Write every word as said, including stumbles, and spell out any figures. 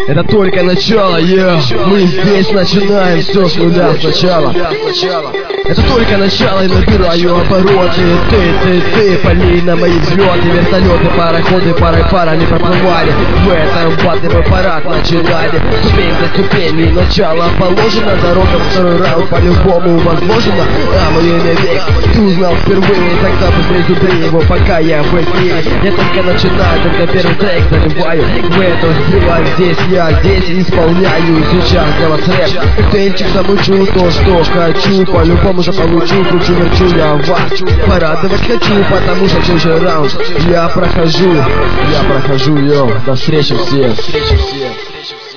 Это только начало, yeah. Мы здесь начинаем все с нуля сначала. Это только начало, и набираю обороты. Ты, ты, ты, пали на мои взлеты. Вертолеты, пароходы, парой пара не проплывали. В этом батле мы парад начинали. Ступень за ступенью, начало положено. Дорога второй раунд по-любому возможно. А мое имя Век, ты узнал впервые. Тогда быстрее зубри его, пока я в эфире. Я только начинаю, только первый трек заливаю. В эту сделаю, здесь я, здесь исполняю. Сейчас для вас рэп. Коктейльчик замучу, то что хочу. По-любому же получу, кручу, верчу я вас. Порадовать хочу, потому что чужой раунд я прохожу. Я прохожу, йо, до встречи всем.